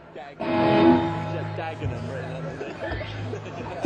Dagenham right now.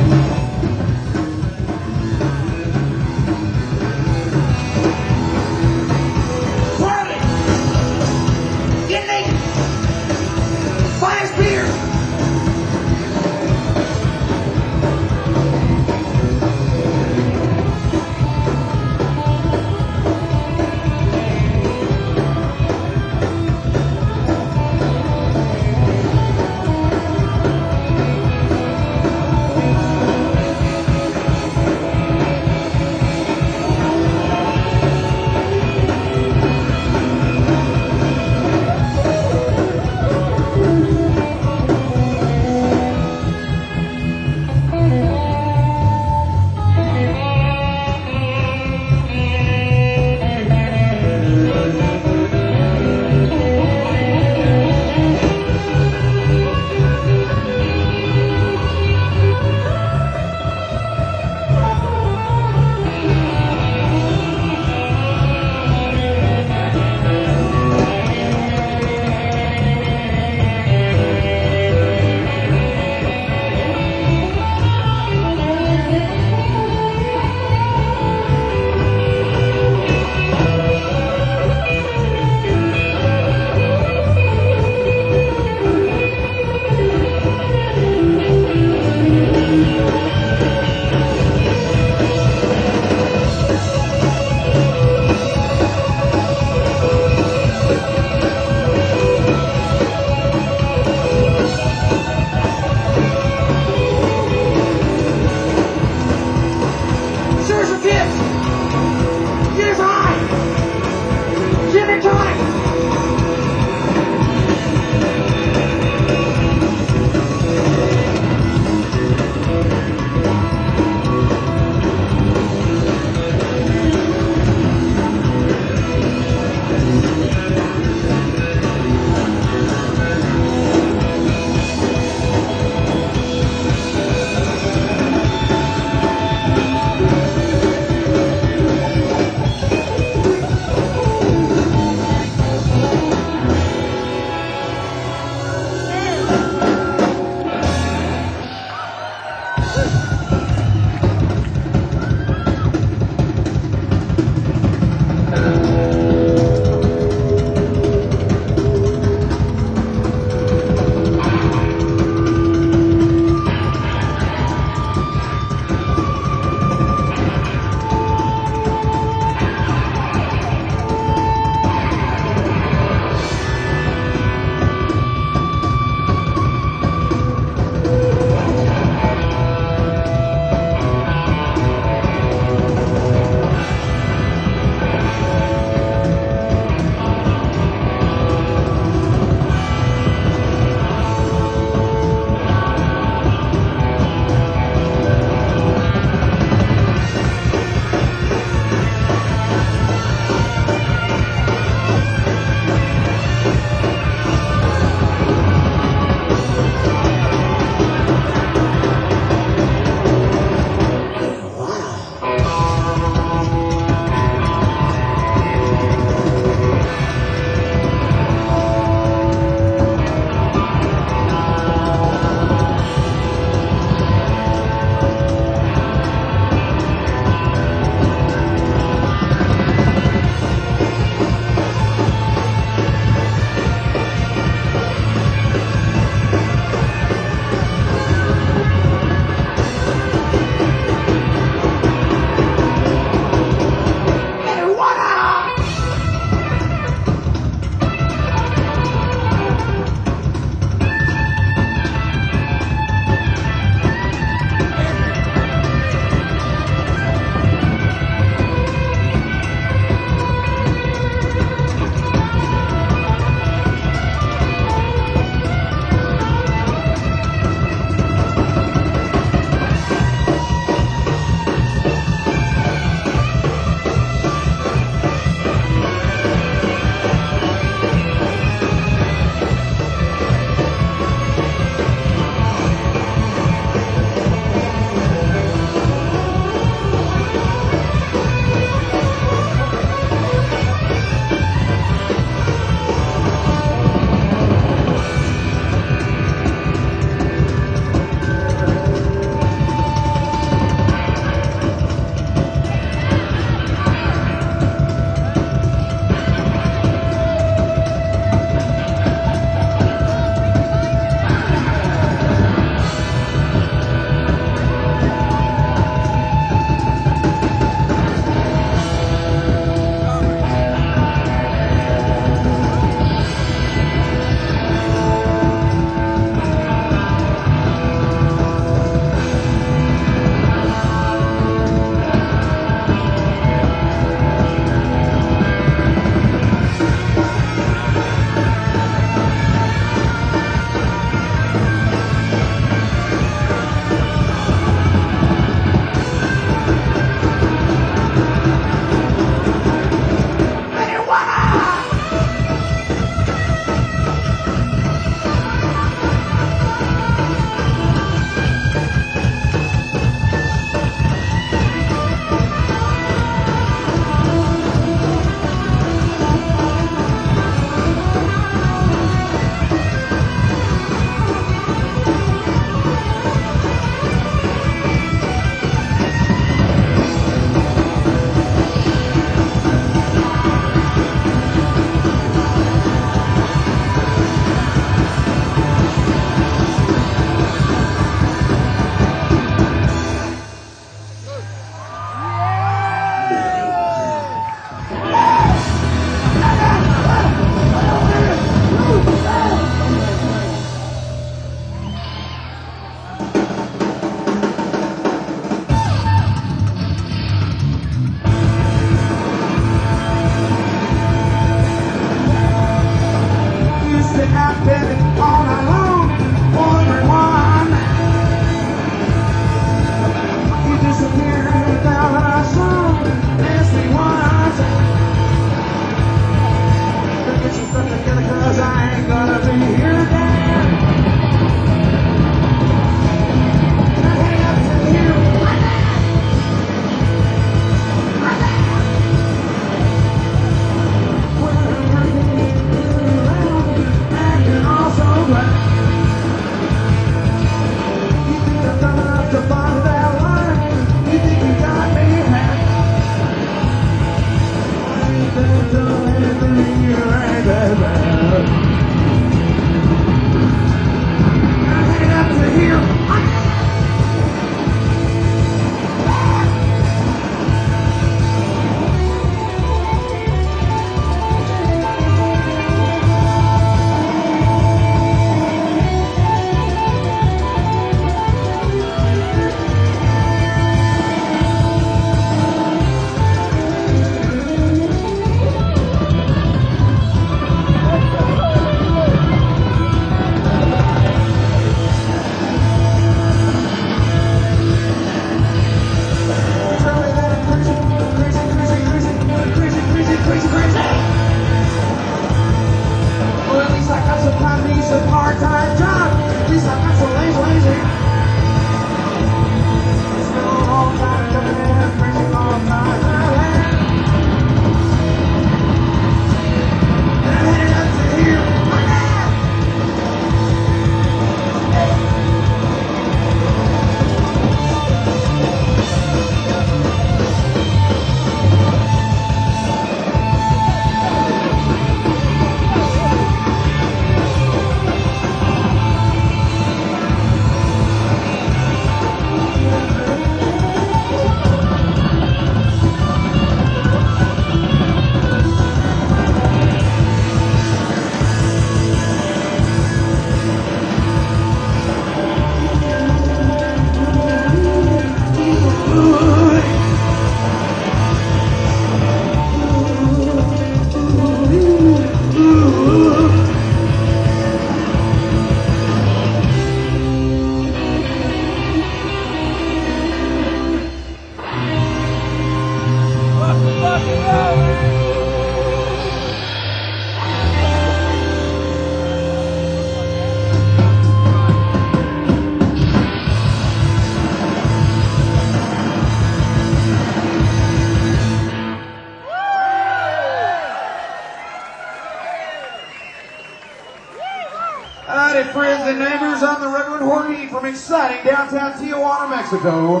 exciting downtown Tijuana, Mexico.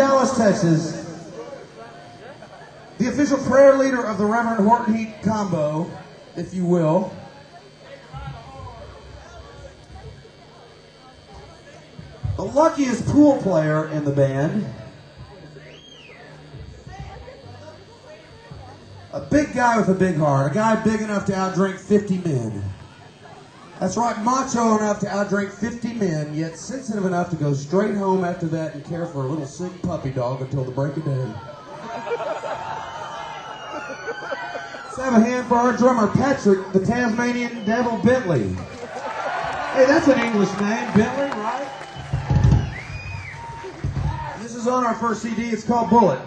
Dallas, Texas, the official prayer leader of the Reverend Horton Heat combo, if you will. The luckiest pool player in the band. A big guy with a big heart. A guy big enough to outdrink 50 men. That's right, macho enough to outdrink 50 men, yet sensitive enough to go straight home after that and care for a little sick puppy dog until the break of day. Let's have a hand for our drummer, Patrick, the Tasmanian Devil Bentley. Hey, that's an English name, Bentley, right? This is on our first CD. It's called Bullet.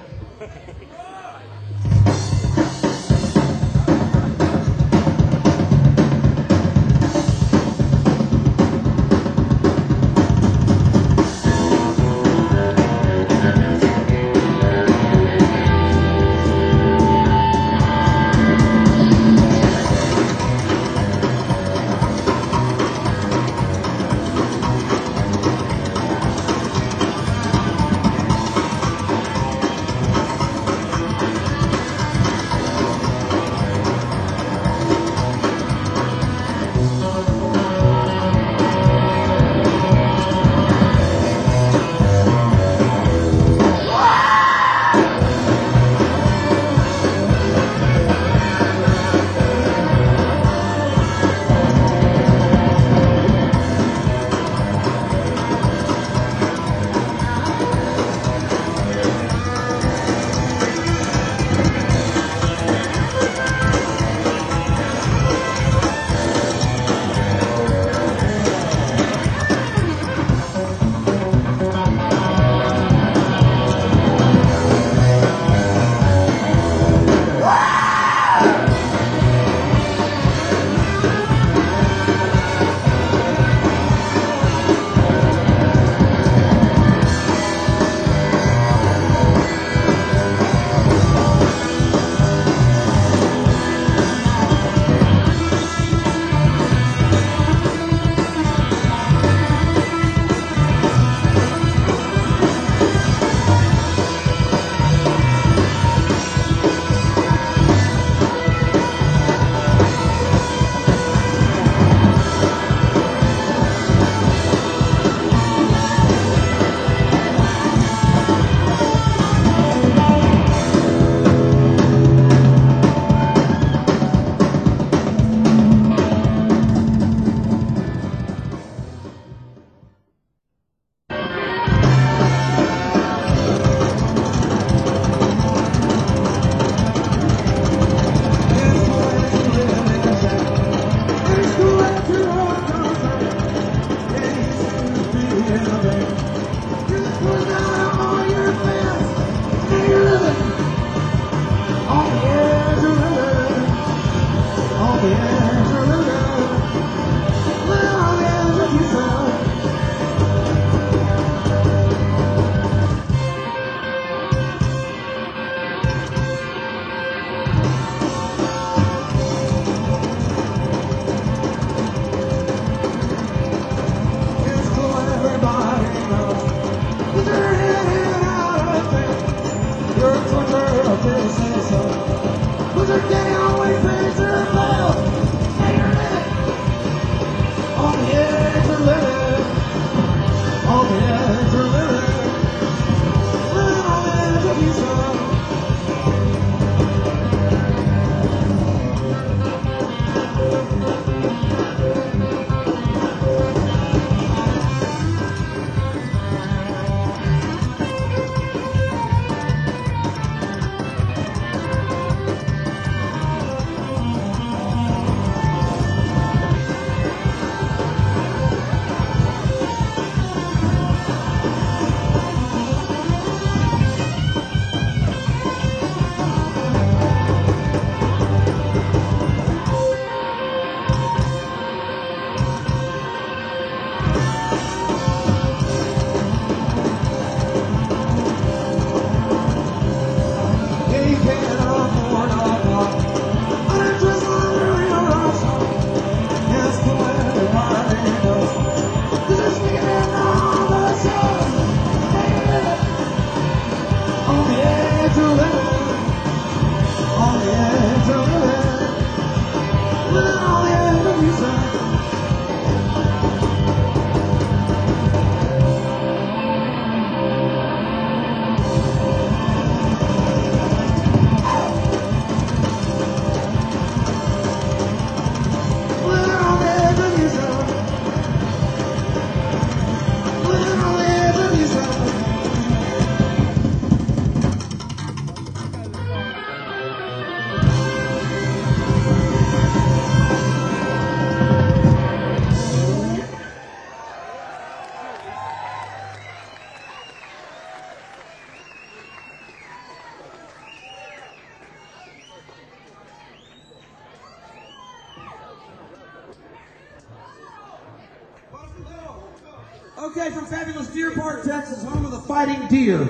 Okay, from fabulous Deer Park, Texas, home of the Fighting Deer.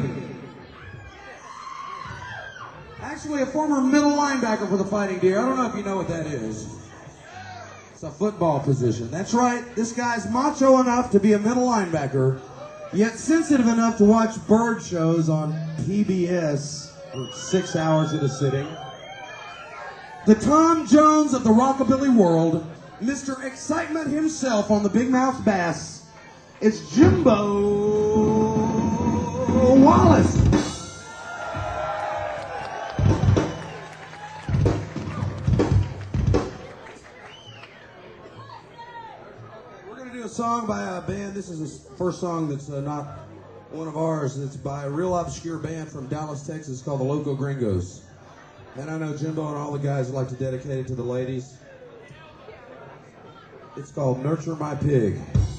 Actually, a former middle linebacker for the Fighting Deer. I don't know if you know what that is. It's a football position. That's right. This guy's macho enough to be a middle linebacker, yet sensitive enough to watch bird shows on PBS for 6 hours at a sitting. The Tom Jones of the rockabilly world, Mr. Excitement himself on the Big Mouth Bass. It's Jimbo Wallace. We're going to do a song by a band. This is the first song that's not one of ours. It's by a real obscure band from Dallas, Texas called the Loco Gringos. And I know Jimbo and all the guys would like to dedicate it to the ladies. It's called Nurture My Pig.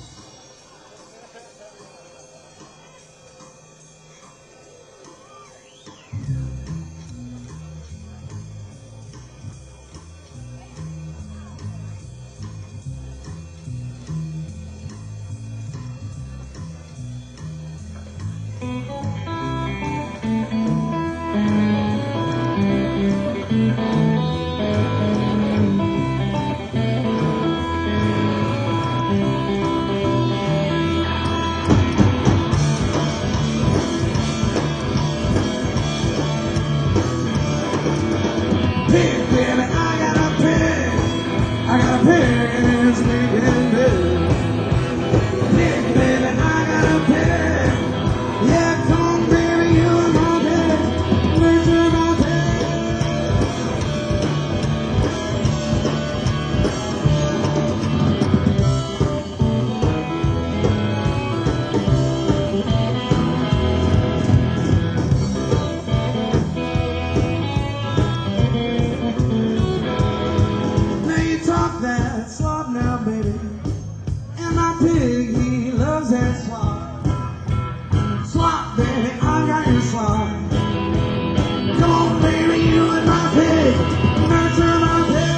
Pig, baby, I got a pig. I got a pig and it's making big. Pig, baby, I got a pig. Yeah, come on, baby, you and my pig. Nurture my that slop now, baby. And my pig, he loves that slop. Slop, baby, I got your slop. Come on, baby, you and my pig. Nurture my pig.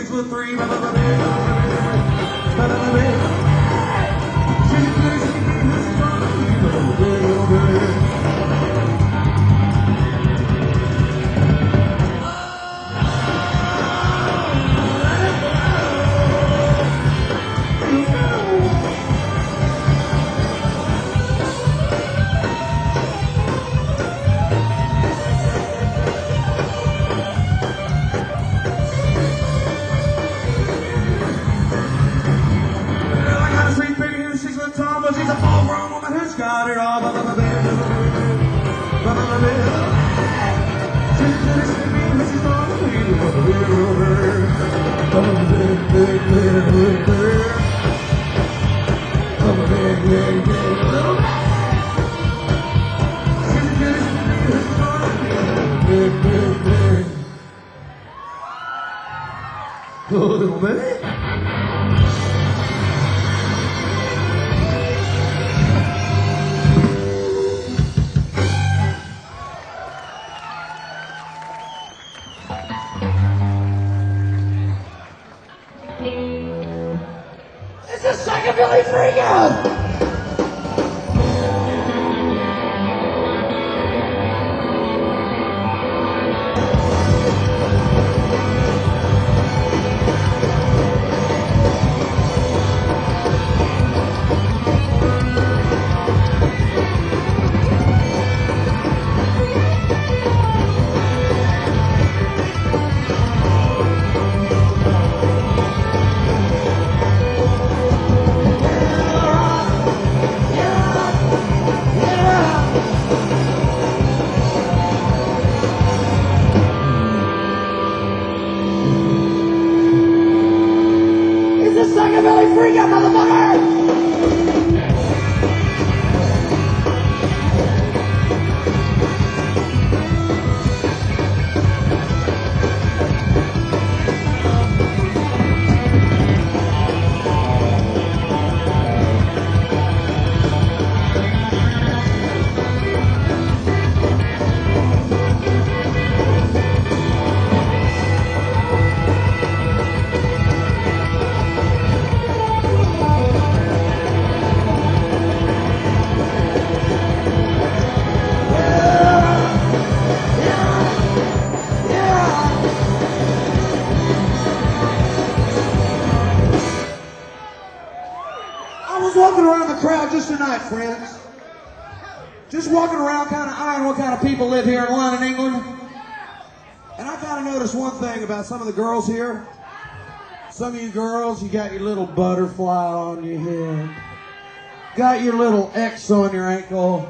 6'3". Got it all, little bit. It's a psychobilly freakout! Psychobilly freakout, motherfucker! Walking around the crowd just tonight, friends. Just walking around kind of eyeing what kind of people live here in London, England. And I kind of noticed one thing about some of the girls here. Some of you girls, you got your little butterfly on your head. Got your little X on your ankle.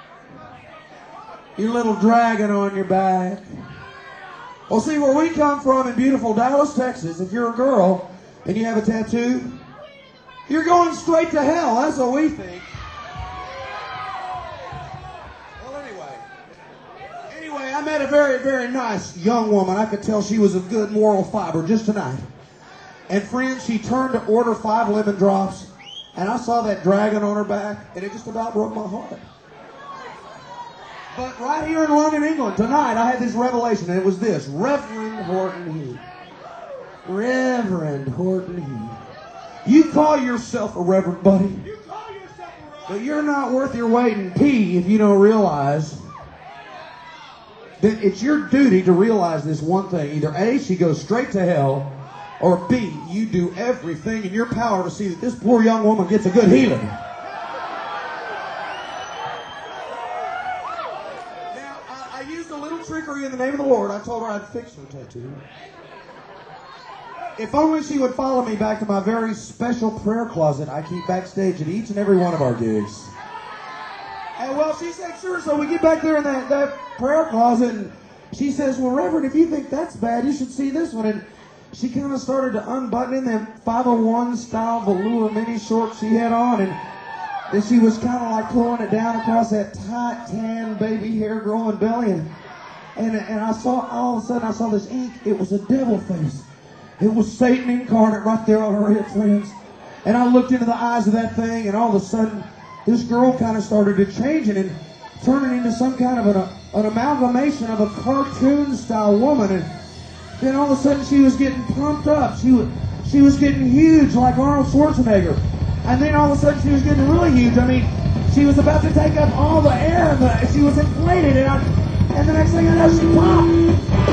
Your little dragon on your back. Well, see, where we come from in beautiful Dallas, Texas, if you're a girl and you have a tattoo, you're going straight to hell. That's what we think. Well, anyway, I met a very, very nice young woman. I could tell she was of good moral fiber just tonight. And friends, she turned to order 5 lemon drops, and I saw that dragon on her back, and it just about broke my heart. But right here in London, England, tonight, I had this revelation, and it was this: Reverend Horton Heat. Reverend Horton Heat. You call yourself a reverend, buddy, but you're not worth your weight in pee if you don't realize that it's your duty to realize this one thing. Either A, she goes straight to hell, or B, you do everything in your power to see that this poor young woman gets a good healing. Now, I used a little trickery in the name of the Lord. I told her I'd fix her tattoo. If only she would follow me back to my very special prayer closet I keep backstage at each and every one of our gigs. And well, she said, sure. So we get back there in that prayer closet, and she says, well, Reverend, if you think that's bad, you should see this one. And she kind of started to unbutton them 501 style velour mini shorts she had on, and then she was kind of like pulling it down across that tight, tan, baby hair growing belly. And I saw, all of a sudden, I saw this ink. It was a devil face. It was Satan incarnate right there on her head, friends. And I looked into the eyes of that thing, and all of a sudden, this girl kind of started to change and turning into some kind of an amalgamation of a cartoon-style woman. And Then all of a sudden she was getting pumped up. She was getting huge like Arnold Schwarzenegger. And then all of a sudden she was getting really huge. I mean, she was about to take up all the air and she was inflated. And the next thing I know, she popped.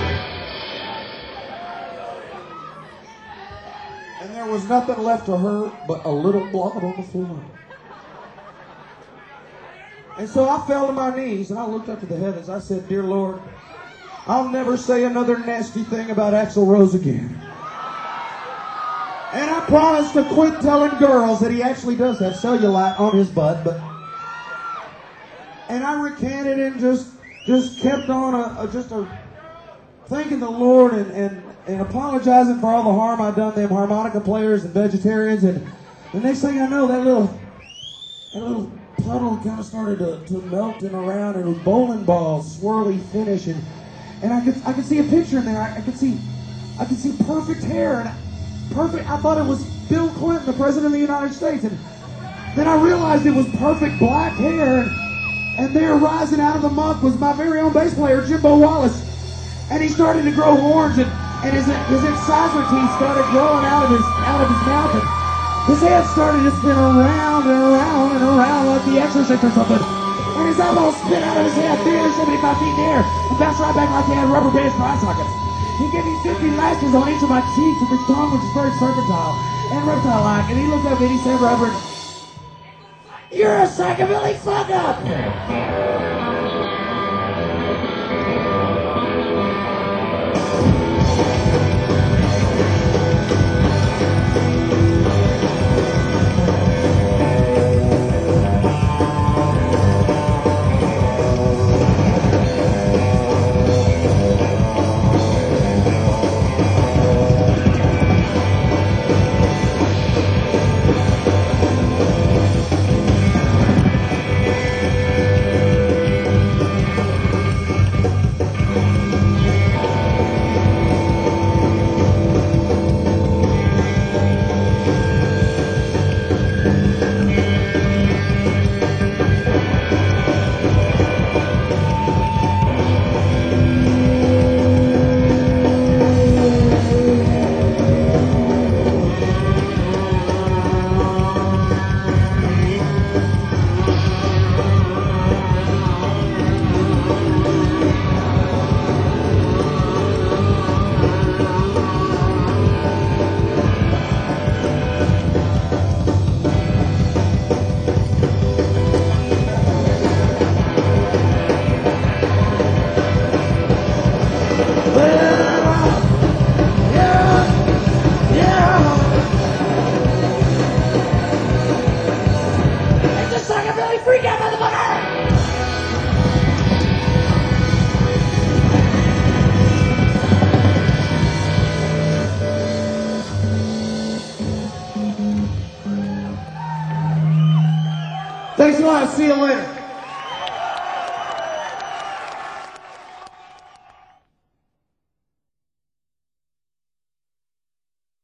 And there was nothing left of her but a little blood on the floor. And so I fell to my knees and I looked up to the heavens. I said, "Dear Lord, I'll never say another nasty thing about Axl Rose again. And I promised to quit telling girls that he actually does have cellulite on his butt, and I recanted and just kept on thanking the Lord and apologizing for all the harm I've done them harmonica players and vegetarians. And the next thing I know, that little puddle kind of started to melting around, and it was bowling balls, swirly finish, and I could see a picture in there. I could see perfect hair, and perfect. I thought it was Bill Clinton, the President of the United States, and then I realized it was perfect black hair, and there rising out of the muck was my very own bass player, Jimbo Wallace, and he started to grow horns, and his incisor teeth started growing out of his mouth, and his head started to spin around and around and around like The Exorcist or something. And his eyeballs spit out of his head 375 feet in the air and bounced right back like he had rubber bands for eye sockets. He gave me 50 lashes on each of my cheeks with his tongue, which is very serpentine and reptile-like. And he looked up and he said, "Reverend, you're a psychobilly fuck-up." Thanks a lot. See you later.